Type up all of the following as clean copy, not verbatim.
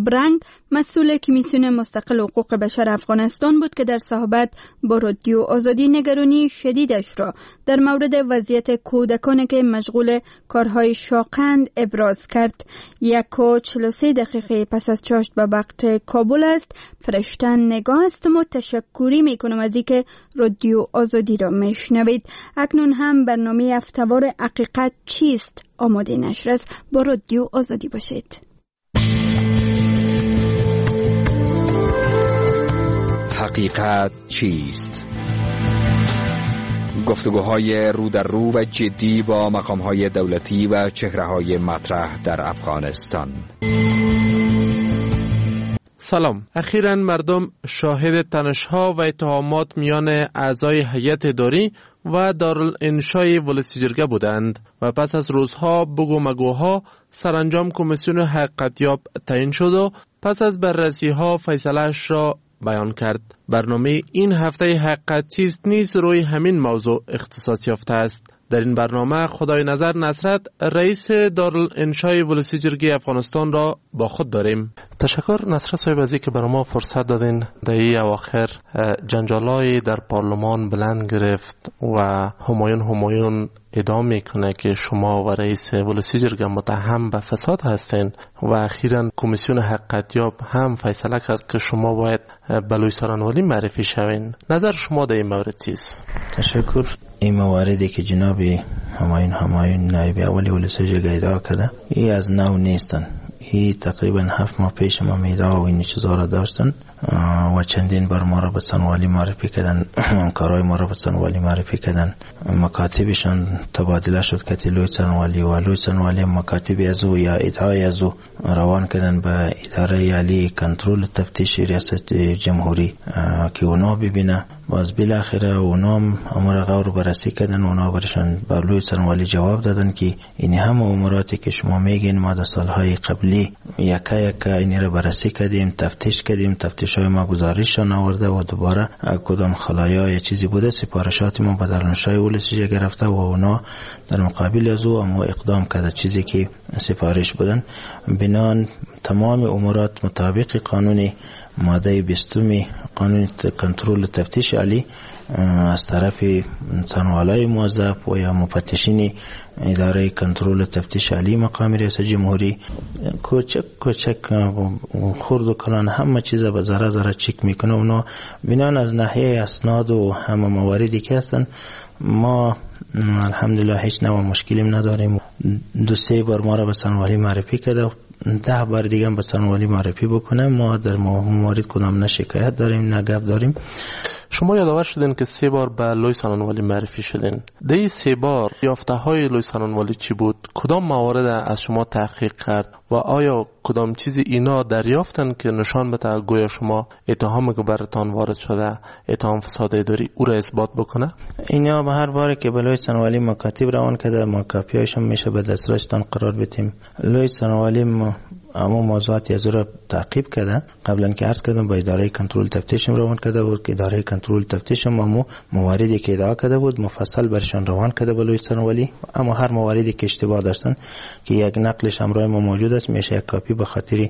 برنگ مسئول کمیسیون مستقل حقوق بشر افغانستان بود که در صحبت با رادیو آزادی نگرانی شدیدش را در مورد وضعیت کودکانی که مشغول کارهای شاقند ابراز کرد. 1:43 پس از چاشت به وقت کابل است. فرشتن نگاه هستم و تشکری میکنم از اینکه رادیو آزادی را میشنوید. اکنون هم برنامه هفته‌وار حقیقت چیست آماده نشر است. با رادیو آزادی باشید. حقیقت چیست؟ گفتگوهای رو در رو و جدی با مقام‌های دولتی و چهره‌های مطرح در افغانستان. سلام. اخیراً مردم شاهد تنش‌ها و اتهامات میان اعضای هیئت اداری و دارالانشای ولسی جرگه بودند و پس از روزها بگو مگوها سرانجام کمیسیون حقیقتیاب تعیین شد و پس از بررسی‌ها فیصله‌اش را بیان کرد. برنامه این هفته حقیقت چیست نیز روی همین موضوع اختصاص یافته است. در این برنامه خدای نظر نصرت رئیس دارالانشای ولسی جرگه افغانستان را با خود داریم. تشکر نصرت صاحب از اینکه برای ما فرصت دادین. در این اواخر جنجالای در پارلمان بلند گرفت و همایون ادعا میکنه که شما و رئیس ولسی جرگه متهم به فساد هستین و اخیراً کمیسیون حقیقتیاب هم فیصله کرد که شما باید به لوی سارنوالی معرفی شوین. نظر شما در این مورد چیست؟ تشکر. این مواردی که جناب همایون نایب اولی ولسی جرگه ادعا کرده این از نو نیستن. این تقریبا 7 ماه پیش ما ادعا و این چیزا را داشتن و چندین بار ما را به سنوالی معرفی کردن، کارهای ما را به سنوالی معرفی کردن، مکاتبشان تبادله شد که لوی سنوالی و لوی سنوالی مکاتب از او یا ادعای از او روان کردن به اداره عالی کنترل تفتیش ریاست جمهوری که اونا ببینه. باز بالاخره اونا امور غور بررسی کردن و اونا برشان به لوی سنوالی جواب دادن که این هم اموراتی که شما میگین ما در سالهای قبلی یکا این را بررسی کردیم، تفتیش کردیم، تفتیش‌های ما گزارششان آورده و دوباره کدام خلایا یا چیزی بوده سپارشات ما به دارالانشای ولسی جرگه گرفته و اونا در مقابل از او اما اقدام کرده چیزی که سفارش بودن. بنان تمام امورات مطابق قانون ماده 20 قانون کنترل تفتیش عالی از طرف سنوالای موظف و یا مفتشین اداره کنترل تفتیش عالی مقام ریاست جمهوری کوچک خرد و کلان همه چیز به ذره چک میکنه. اونا بنان از ناحیه اسناد و همه مواردی که هستن ما الحمدلله هیچ نوع مشکلی نداریم. 2-3 بار ما را به سنوالی معرفی کرده، 10 بار دیگه به سنوالی معرفی بکنه. ما در موارد کدام نه شکایت داریم نه گپ داریم. شما یادآور شدین که 3 بار به لوی سارنوالی معرفی شدین. در این 3 بار یافته های لوی سارنوالی چی بود؟ کدام موارد از شما تحقیق کرد و آیا کدام چیزی اینا دریافتن که نشان بده گویا شما اتهامی که برتان وارد شده اتهام فساد اداری او را اثبات بکنه؟ اینا به هر باره که به لوی سارنوالی مکاتب روان کرده ما کاپیاشون میشه به دسترسشتان قرار بدیم. لوی سارنوالی اما موضوعاتی از را تعقیب کرده. قبلا که عرض کردم با اداره کنترل تفتیش روان کرده بود که اداره کنترل تفتیش ما مواردی که ادعا کرده بود مفصل برشان روان کرده با لوی سارنوالی، اما هر مواردی که اشتباه داشتن که یک نقلش همراه ما موجود است میشه یک کاپی به خاطر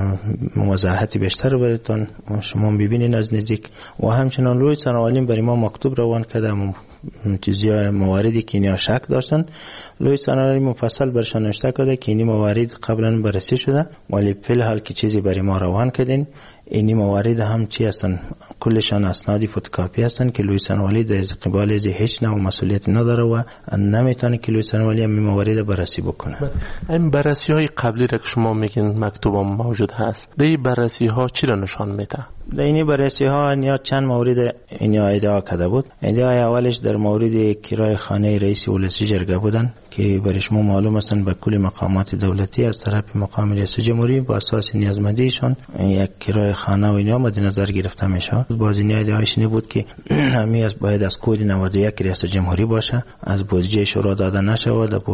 وضاحت بیشتر براتون شما ببینید از نزدیک. و همچنان لوی سارنوالی برای ما مکتوب روان کرده چیزی مواردی که اینا شک داشتن. لوی سارنوالی مفصل برشان نوشته کرده که این موارد قبلا بررسی شده ولی فی الحال که چیزی برای ما روان کردین این موارد هم چی هستن کلشان اسنادی فتوکاپی هستن که لوی سارنوالی در قبال از هیچ نوع مسئولیت نداره و نمیتونه که لوی سارنوالی هم موارد بررسی بکنه. این بررسی های قبلی را که شما میگین مکتوب هم موجود هست، در این بررسی ها چی را نشان میده؟ در این بررسی ها یا چند مورد اینا ادعا کرده بود. ادعای اولش در مورد کرای خانه رئیس ولسی جرگه بودن که برای شما معلوم هستن به کل مقامات دولتی از طرف مقام ریاست جمهوری با اساس نیازمندیشون یک کرای خانه و اینا مد نظر گرفته میشه. باز این ادعایش این بود که همی از باید از کد 91 ریاست جمهوری باشه، از بودجه شورا داده نشه و در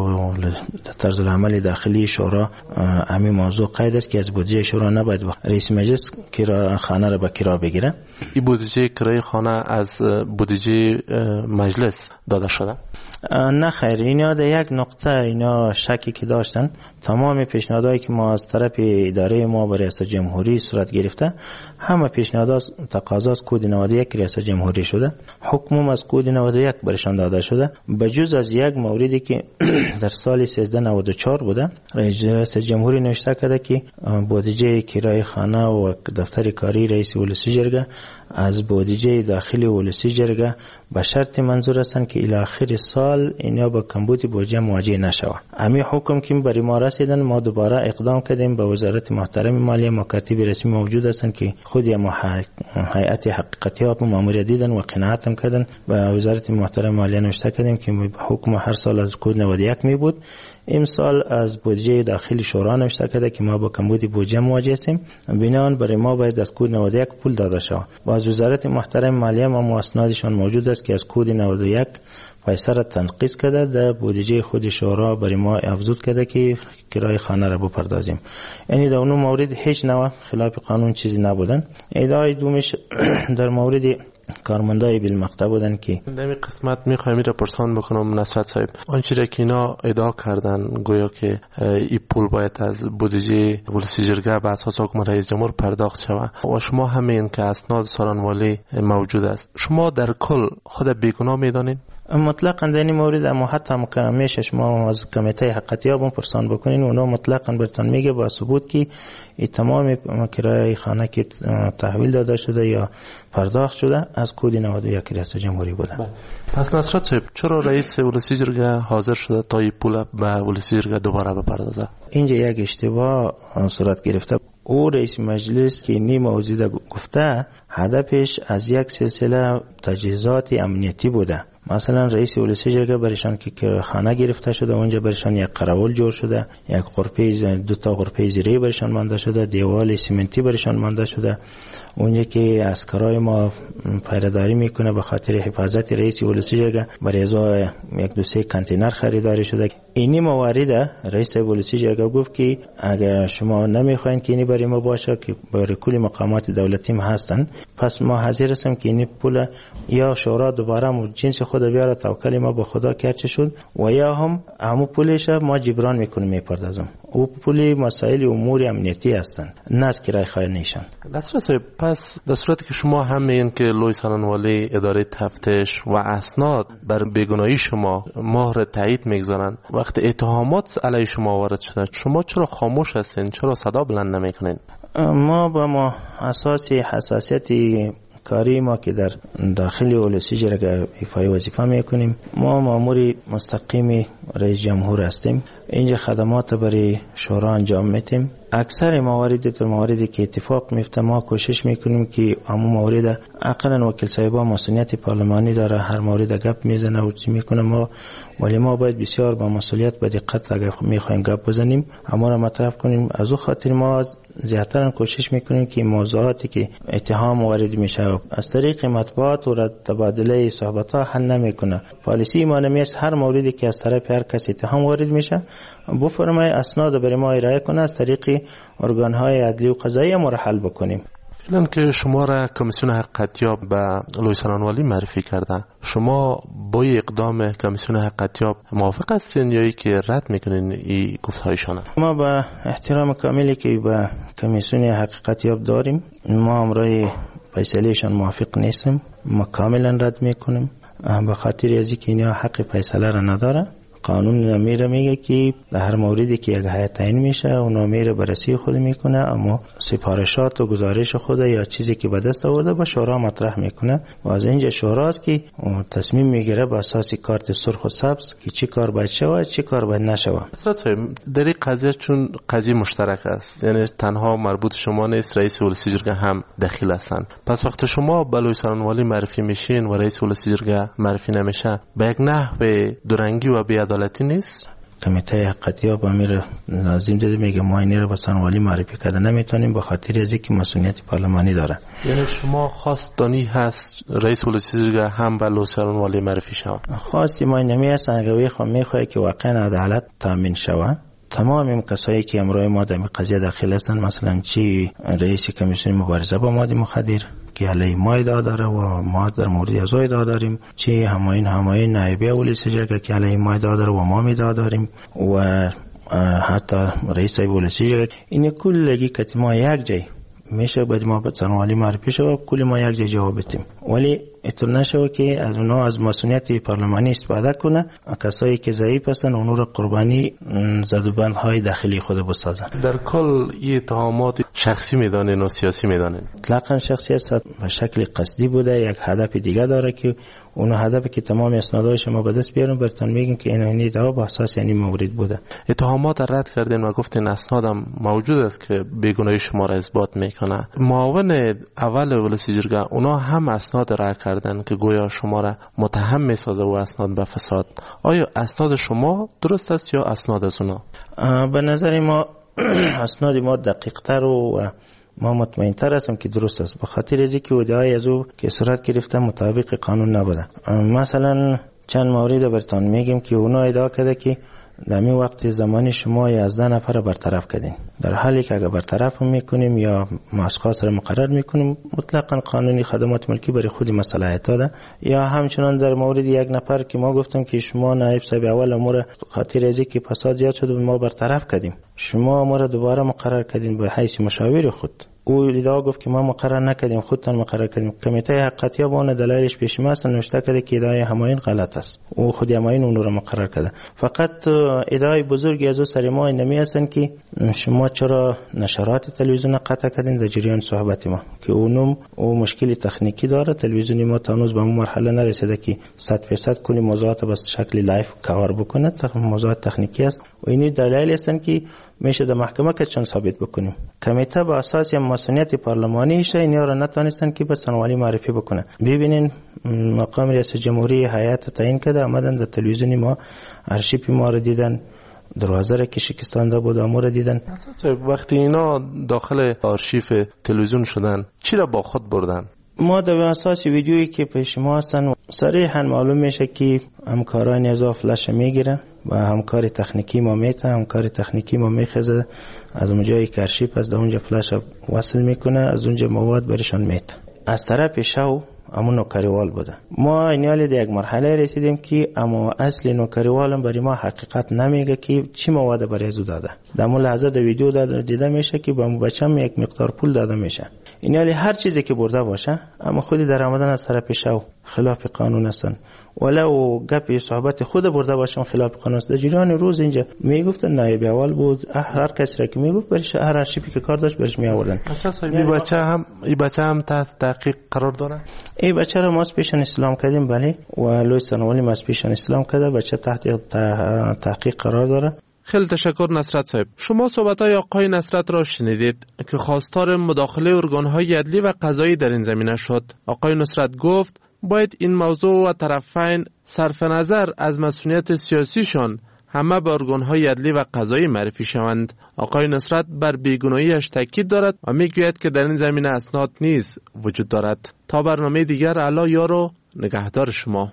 طرز العمل داخلی شورا همین موضوع قید است که از بودجه شورا نباید رئیس مجلس کرای خانه را به کرا بگیره. این بودجه کرای خانه از بودجه مجلس داده شده؟ نه خیر، اینا در یک نقطه اینا شکی که داشتن، تمام پیشنهادهایی که ما از طرف اداره ما برای ریاست جمهوری صورت گرفته، همه پیشنهادات تقاضاست کد 91 ریاست جمهوری شده، حکم از کد 91 برشان داده شده، بجز از یک موردی که در سال 1394 بوده. رئیس جمهوری نوشته کرده که بودجه کرای خانه و دفتر کاری رئیس ولسی جرگه از بودجه داخلی ولسی جرگه به شرط منظور هستند که الی آخر سال اینا با کمبود بودجه مواجه نشوه. همین حکم که برای ما رسیدن، ما دوباره اقدام کردیم به وزارت محترم مالیه، مکاتب رسمی موجود هستند که خود هیئت حقیقتیاب ماموریت دیدن و قناعت هم کردن. به وزارت محترم مالیه نوشته کردیم که حکم هر سال از کد 91 می بود، امسال از بودجه داخلی شورا نوشته کرده که ما با کمبود بودجه مواجه هستیم، بنابراین برای ما باید از کد 91 پول داده شود. باز وزارت محترم مالیه ما اسنادشان موجود است که از کد 91 پیسه را تنقیص کرده، در بودجه خود شورا برای ما افزود کرده که کرای خانه را بپردازیم. یعنی در اون مورد هیچ نوع خلاف قانون چیزی نبودن. ادعای دومش در مورد کارمندای بالمقطع بودن که در این قسمت میخوایم را پرسان بکنم نصرت صاحب، آنچه را که اینا ادعا کردن گویا که این پول باید از بودجه ولسی جرگه به اساس حکم رئیس جمهور پرداخت شود و شما همین که اسناد سارنوالی موجود است، شما در کل خود بیگناه میدانید؟ مطلقاً در این مورد اما حتی همیشه شما از کمیته حقیقتیاب پرسان بکنین، اونا مطلقاً برتان میگه با ثبوت که تمام کرایه خانه که تحویل داده شده یا پرداخت شده از کد 91 ریاست جمهوری بوده. پس نصرت صاحب چرا رئیس ولسی جرگه حاضر شده تا این پول به ولسی جرگه دوباره بپردازه؟ اینجا یک اشتباه صورت گرفته. او رئیس مجلس که نیم موضوع گفته هدفش از یک سلسله تجهیزات امنیتی بوده. مثلا رئیس ولسی جرگه برشان که خانه گرفته شده، اونجا برشان یک قراول جور شده، یک غرفه، دو تا غرفه زیری برشان مانده شده، دیوال سیمنتی برشان مانده شده، اونجا که عسکرای ما پیره‌داری میکنه به خاطر حفاظت رئیس ولسی جرگه برای ازای یک دو سه کانتینر خریداری شده. اینی موارد رئیس ولسی جرگه گفت که اگر شما نمیخواین که اینی برای ما باشه که برای کل مقامات دولتی ما هستن، پس ما حاضر هستیم که اینی پول یا شورا دوباره جنس خود بیاره توکل ما به خدا کرچه شد و یا همو پولش ما جبران میکنیم میپردازم. او پولی مسائل امور امنیتی هستن، نه از کرای خانه‌شان. نصرت صاحب پس در صورتی که شما همین که لوی سارنوالی اداره تفتیش و اسناد بر بیگناهی شما مهر تایید میگذارن، وقتی اتهامات علیه شما وارد شده شما چرا خاموش هستین؟ چرا صدا بلند نمیکنین؟ ما با ما اساس حساسیت کاری ما که در داخل ولسی جرگه ایفای وظیفه میکنیم، ما مامور مستقیم رئیس جمهور هستیم، اینجا خدمات برای شورا انجام میتیم. اکثر مواردی که اتفاق میفته ما کوشش میکنیم که همون موارد اقلا وکیل صاحبا مسئولیت پارلمانی داره، هر مورد گپ میزنه و چی میکنه ما، ولی ما باید بسیار با مسئولیت به دقت اگه میخوایم گپ بزنیم اما را مطرح کنیم. از او خاطر ما زیادتر کوشش میکنیم که موضوعاتی که اتهام وارد میشه از طریق مطبوعات و تبادله صحبت ها حل نمیکنه. پالیسی ما نمیست هر موردی که از طرف هر کس اتهام وارد میشه بفرمای اسناد برای ما ارائه کنه، از طریق ارگان های عدلی و قضایی ما را حل بکنیم. فعلا که شما را کمیسیون حقیقتیاب به لوی سارنوالی معرفی کرده، شما با اقدام کمیسیون حقیقتیاب موافق هستین یا ای که رد میکنین این گفتهایشان؟ ما با احترام کاملی که به کمیسیون حقیقتیاب داریم، ما امرای فیصلهشان موافق نیستیم، ما کاملا رد میکنیم به خاطر ازی که اینا حق فیصله را نداره. قانون میگه که در هر موردی که یک هیئت تعیین میشه اونو میره بررسی خود میکنه، اما سفارشات و گزارش خود یا چیزی که به دست آورده با شورا مطرح میکنه و از اینجا شوراست که تصمیم میگیره با اساس کارت سرخ و سبز که چی کار باید شود چی کار باید نشود. در این قضیه چون قضیه مشترک است، یعنی تنها مربوط شما نیست، رئیس ولسی جرگه هم دخیل هستند، پس وقتی شما به لوی سارنوالی معرفی میشین و رئیس ولسی جرگه معرفی نمیشه به یک نحو دورنگی و بی‌عدالتی نیست؟ کمیته حقیقتیاب امیر لازم دیده میگه ما اینی رو با سارنوالی معرفی کرده نمیتونیم به خاطر از اینکه مسئولیت پارلمانی داره. یعنی شما خواستانی هست رئیس ولسی جرگه هم به لوی سارنوالی معرفی شود؟ خواستی ما نمیست، اگه میخواد که واقعا عدالت تامین شود. تمام کسایی که امروز ما در قضیه داخل هستن، مثلا چی رئیس کمیسیون مبارزه با مواد مخدر که علیه ما ادعا داره و ما در مورد از او ادعا داریم، چه هماین نایبی ولسی جرگه که علیه ما ادعا داره و ما ادعا داریم و حتی رئیس ولسی جرگه. این کلگی که ما یک جای میشه باید ما به سنوالی معرفی شد و کل ما یک جای جواب بدیم، ولی اینطور نشود که از اونا از مسئولیت پارلمانی استفاده کنه، کسایی که ضعیف هستن اونو را قربانی زدوبندهای داخلی خود بسازن. در کل این اتهامات شخصی میدانین و سیاسی میدانین؟ اطلاقا شخصی است، به شکل قصدی بوده، یک هدف دیگه داره که اون هدفی که تمام اسنادهای شما به دست بیارم براتون میگم که این ادعا به اساس یعنی مورد بوده. اتهامات رد کردین و گفتین اسنادم موجود است که بیگناهی شما را اثبات میکنه. معاون اول ولسی جرگه اونا هم اسناد رد کردن که گویا شما را متهم میسازه و اسناد به فساد. آیا اسناد شما درست است یا اسناد از اونا؟ به نظر ما اسناد ما دقیق تر و ما مطمئن تر هستم که درست است، به خاطر از اینکه ادعای از او که صورت گرفته مطابق قانون نبوده. مثلا چند مورد براتون میگم که اونا ادعا کرده که در این وقت زمانی شما 11 نفر برطرف کردین، در حالی که اگر برطرف میکنیم یا اشخاص را مقرر میکنیم مطلقا قانونی خدمات ملکی برای خود مصالحت داده. یا همچنان در مورد یک نفر که ما گفتم که شما نایب صاحب اول امور خاطر از اینکه فساد زیاد شد ما برطرف کردیم، شما ما را دوباره مقرر کردین به حیث مشاور خود. او ادعا گفت که ما مقرر نکردیم، خودتان مقرر کردیم. کمیته حقیقتیاب اون دلایلش پیش ما است، نوشته کرده که ادعای هماین غلط است، او خود هماین اون رو مقرر کرده. فقط ادعای بزرگی از او سر ما نمی هستن که شما چرا نشرات تلویزیون قطع کردین در جریان صحبت ما، که اونم او مشکلی تکنیکی داره. تلویزیون ما تا هنوز به اون مرحله نرسیده که 100% کلی موضوعات به شکل لایو کاور بکنه، موضوعات تکنیکی است و این دلایل هستن که میشه در محکمه که چون ثابت بکنیم. کمیته با اساس مسئولیت پارلمانی شه اینا را نتونستن که به سنوالی معرفی بکنه. ببینین مقام رئیس جمهوری هیئت تعیین کرده، آمدن در تلویزیون ما ارشیو ما رو دیدن، دروازه را که شکستانده بود امور را دیدن. وقتی اینا داخل آرشیو تلویزیون شدن چی را با خود بردن؟ ما در اساس ویدیویی که پیش ما هستن صریحا معلوم میشه که همکاران از فلش میگیره و همکار تکنیکی ما میته، همکار تکنیکی ما میخزه از اونجایی که ارشیو از اونجا فلش وصل میکنه، از اونجا مواد برشان میته. از طرف شو همون نوکریوال بوده. ما اینیالی در یک مرحله رسیدیم که اما اصل نوکریوالم برای ما حقیقت نمیگه که چی مواد برای زو داده. در اون لحظه در ویدیو دیده میشه که با بچم یک مقدار پول داده میشه. اینیالی هر چیزی که برده باشه اما خودی در آمدن از طرف شو خلاف قانون هستن، ولو گپی صحبت خود برده باشم خلاف قانون است. در جریان روز اینجا میگفتن نایب اول بود، هر کسی را که میگفت برش هر ارشیوی که کار داشت برش می آوردن. این بچه هم تحت تحقیق قرار داره. این بچه را ما پیشن اسلام کردیم، بله، و لوی سنوالی ما پیشن اسلام کرده، بچه تحت تحقیق قرار داره. خیلی تشکر نصرت صاحب. شما صحبت‌های آقای نصرت را شنیدید که خواستار مداخله ارگان‌های عدلی و قضایی در این زمینه شد. آقای نصرت گفت باید این موضوع و طرفین صرف نظر از مسئولیت سیاسیشان همه به ارگان‌های عدلی و قضایی معرفی شوند. آقای نصرت بر بیگناهی‌اش تاکید دارد و میگوید که در این زمینه اسناد نیز وجود دارد. تا برنامه دیگر، اعلی یار و نگهدار شما.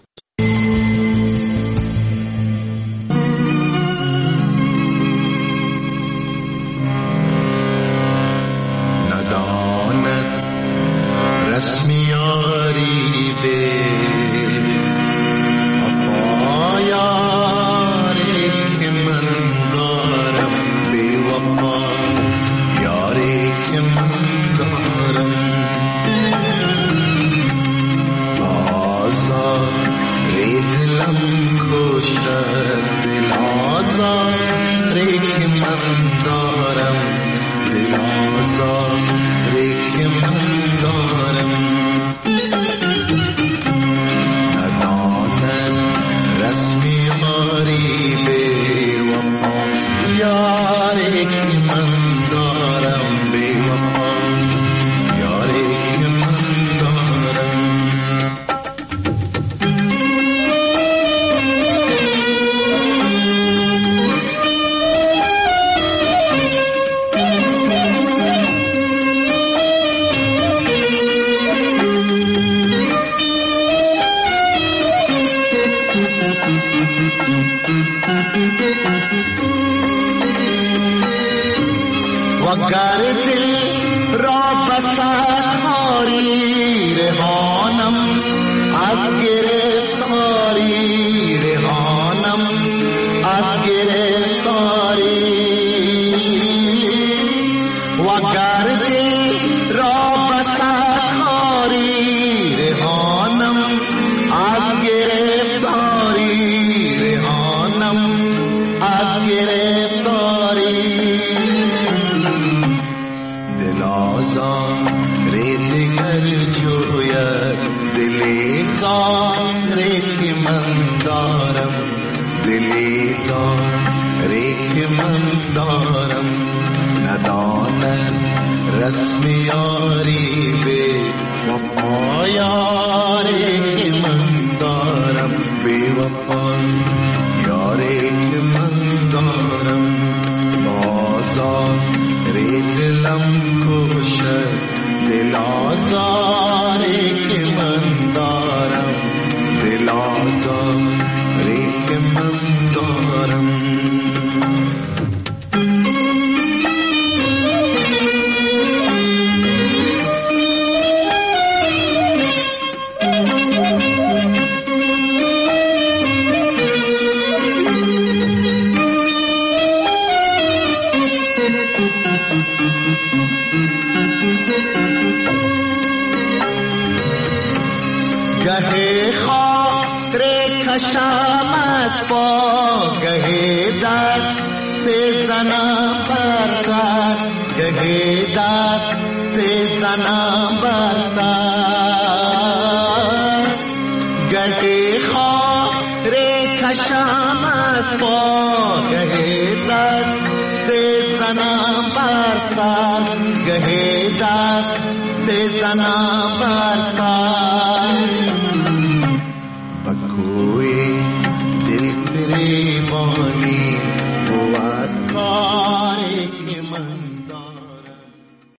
از گرفتاری و گردی را بسد خاری رهانم از گرفتاری رهانم از گرفتاری دل آزاری دیگر جوید دلی زاری که من دارم دلی زاری که من دارم ندانم رسم یاری به وفا یاری که من دارم به وفا یاری که من دارم آزاری دلم کشد دل آزاری که من دارم دل آزاری که من دارم گهی خاطر کشم از پا گهی دست زنم بر سر گهی دست زنم بر سر گهی خاطر کشم از پا گهی دست زنم بر سر گهی دست زنم بر سر